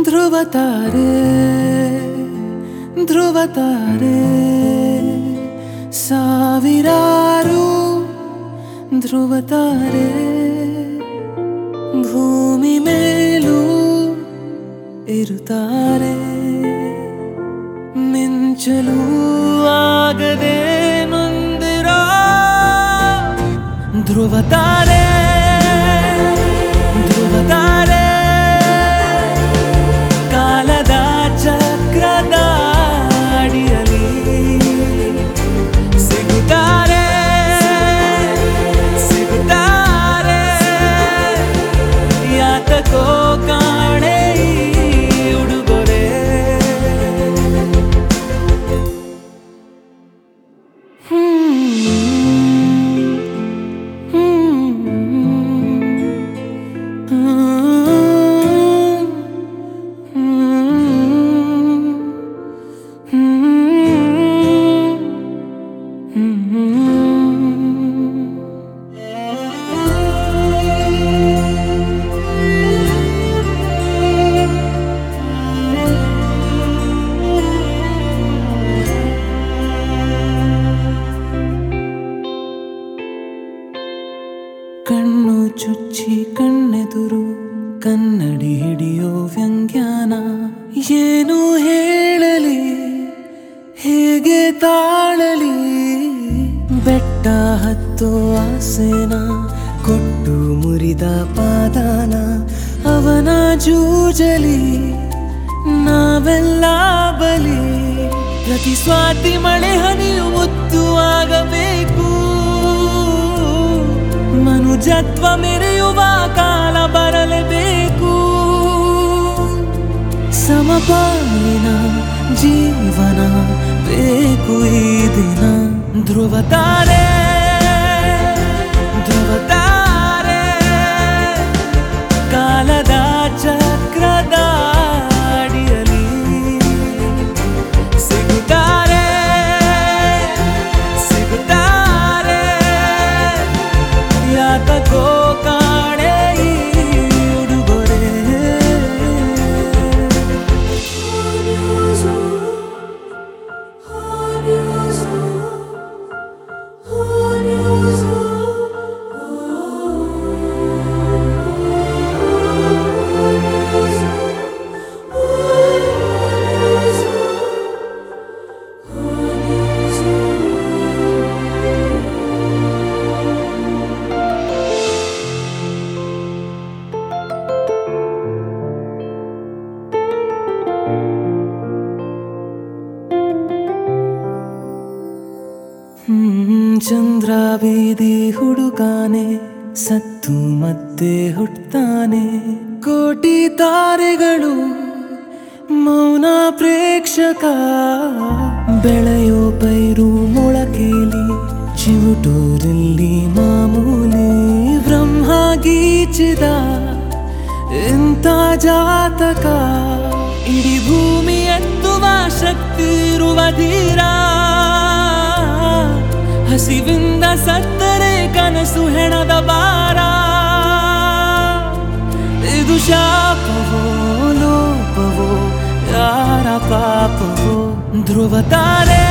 ಧ್ರುವತಾರೆ ಧ್ರುವತಾರೆ ಸಾವಿರಾರು ಧ್ರುವತಾರೆ ಭೂಮಿ ಮೇಲೂ ಇರುತ್ತಾರೆ ಮಿಂಚಲು ಆಗದೆ ನೊಂದಿರೋ ಧ್ರುವತಾರೆ ಧ್ರುವತಾರೆ ಕಾಲದ ಚಕ್ರದ ಅಡಿಯಲ್ಲಿ ಸಿಗುತ್ತಾರೆ ಸಿಗುತ್ತಾರೆ ಯಾತಕೋ ಕಾಣೆ ಈ ಉಡುಗೊರೆ ಕಣ್ಣು ಚುಚ್ಚಿ ಕಣ್ಣೆದುರು ಕನ್ನಡಿ ಹಿಡಿಯೋ ವ್ಯಂಗ್ಯಾನ ಏನು ಹೇಳಲಿ ಹೇಗೆ ತಾಳಲಿ ಬೆಟ್ಟ ಹತ್ತೋ ಆಸೆನ ಕೊಟ್ಟು ಮುರಿದ ಪಾದಾನ ಅವನ ಜೂಜಲಿ ನಾವೆಲ್ಲ ಬಲಿ ಪ್ರತಿ ಸ್ವಾತಿ ಮಳೆ ಹನಿಯು ಮುತ್ತು ಆಗಬೇಕು ಮನುಜತ್ವ ಮೆರೆಯುವ ಕಾಲ ಬರಲೇಬೇಕು ಸಮಪಾಲಿನ ಜೀವನ ಬೇಕು ಈ ದಿನ ಧ್ರುವತಾರೆ ಧ್ರುವತಾರೆ ಕಾಲದ ಚಕ್ರದ ಅಡಿಯಲ್ಲಿ ಸಿಗುತ್ತಾರೆ ಸಿಗುತ್ತಾರೆ ಯಾತಕೋ ಕಾಣೆ ಈ ಉಡುಗೊರೆ ಚಂದ್ರ ಬೀದಿ ಹುಡುಕಾನೆ ಸತ್ತು ಮತ್ತೆ ಹುಟ್ತಾನೆ ಕೋಟಿ ತಾರೆಗಳು ಮೌನ ಪ್ರೇಕ್ಷಕ ಬೆಳೆಯೋ ಪೈರು ಮೊಳಕೇಲಿ ಚಿವುಟೂರಲ್ಲಿ ಮಾಮೂಲಿ ಬ್ರಹ್ಮ ಗೀಚಿದ ಎಂತ ಜಾತಕ ಇಡೀ ಭೂಮಿ ಎತ್ತುವ ಶಕ್ತಿ ಇರುವ ಧೀರ ಹಸಿವಿಂದ ಸತ್ತರೆ ಕನಸು ಹೆಣದ ಬಾರ ಇದು ಶಾಪವೋ ಲೋಪವೋ ಯಾರ ಪಾಪವೋ ಧ್ರುವತಾರೆ